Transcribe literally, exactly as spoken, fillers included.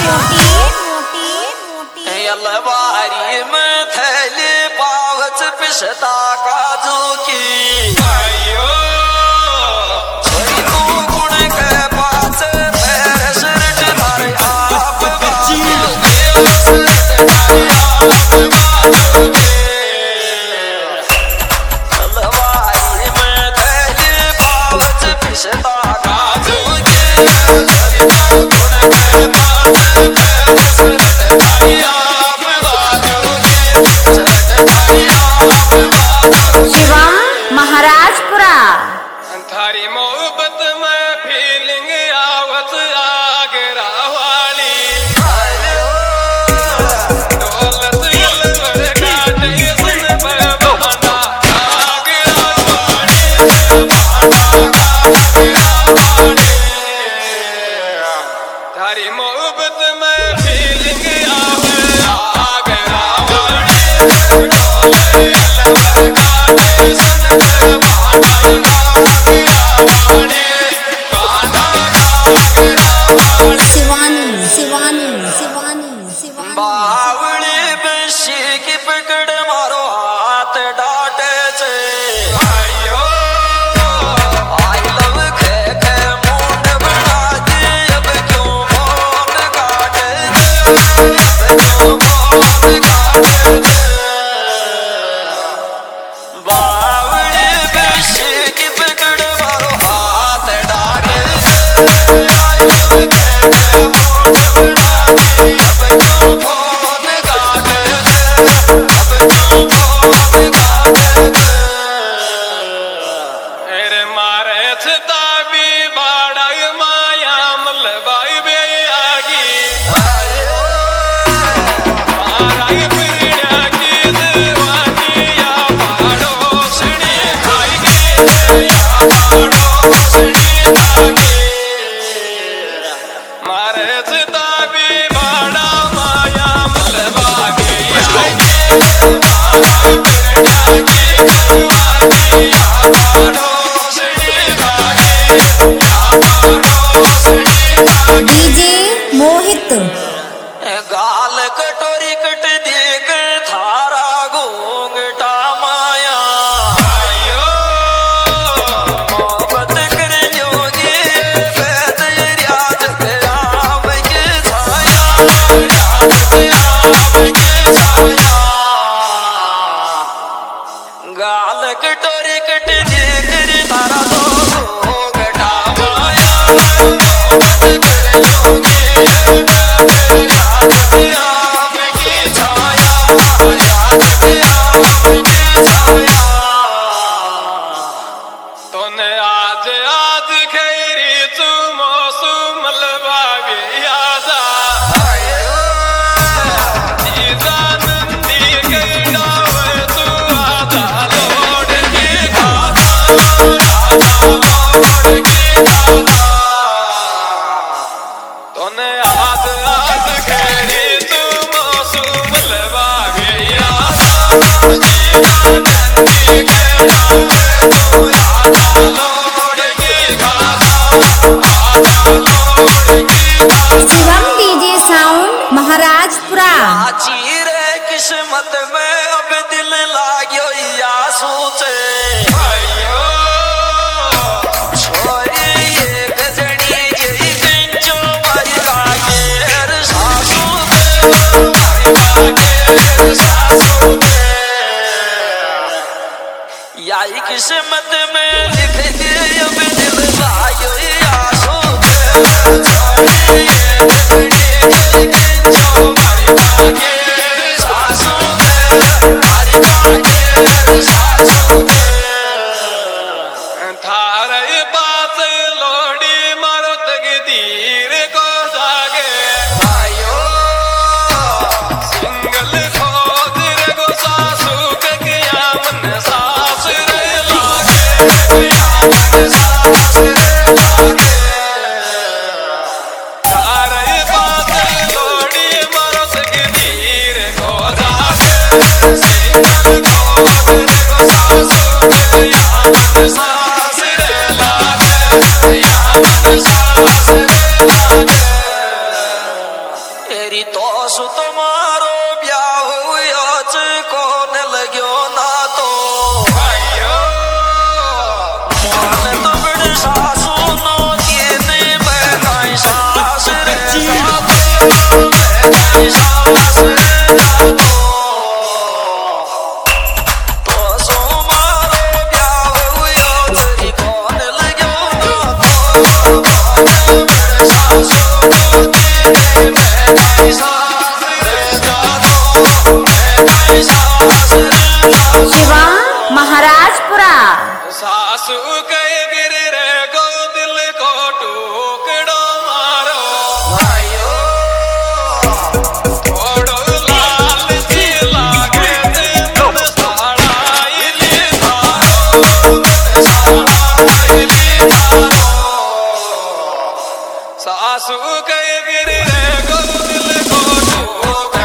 अलवारी में थैली पावच पिसता काजू की छोरी तू गुण के पास पैर सिरट मारे आप बाजू अलवारी में थैली पावच पिसता काजू की छोरी तू गुण के पास पैर सिरट मारे शिवम महाराजपुरा। थारी मोहब्बत में फीलिंग आवत आगरा वाली दौलत अलवर काटे सुन पर बहाना आगरा वाली थारी मोहब्बत में फीलिंग आवत आगरा वाली दौलत अलवर काटे सुन पर शिवानी शिवानी शिवानी शिवानी बावली बशी की पकड़ मारो हाथ डाटे से आई लव खे खे मूड बना दी अब क्यों फोन काटे अब क्यों फोन काटे बावली बशी की पकड़ मारो हाथ डाटे से आई लव खे खे मूड बना दी अब क्यों फोन काटे अब क्यों फोन काटे अरे मारे छताबी बाड़ा माया मलबाई बे आगी मारा पीड़ा की दीवानी या बाड़ो सड़ी खाई के या बाड़ो सड़ी खाई मारे छताबी बाड़ा माया मलबाई आगी मारा पीड़ा की दीवानी या बाड़ो डीजे मोहित। गाल कटोरी कट देख थारा घूंघटा माया मोहब्बत कर जोगी वैद रियाज राम के छाया राम के छाया गाल कटोरी कट देख थारा घूंघटा माया मोहब्बत कर जोगी तोने आज आज खैरी तू मौसम लबावी यादा नंदी के डावे तू आधा लोड के खाता आधा लोड के खाता तोने आज आज खैरी तू मौसम लबावी यादा नंदी के डावे तू आधा लोड के खाता आधा लोड के खाता शिवम डीजे साउंड महाराजपुरा। चीरे किस्मत में अब दिल लाग्यो या सोचे छोरी ये गजनी यही कंचो मारी बागेर सासू दे मारी बागेर सासू दे याई किस्मत में लिख के अब दिल लाग्यो या सोचे छोरी ये गजनी यही कंचो मारी बागेर सासू दे मारी बागेर सासू दे आंसू गए गिर रे गो दिल को डूब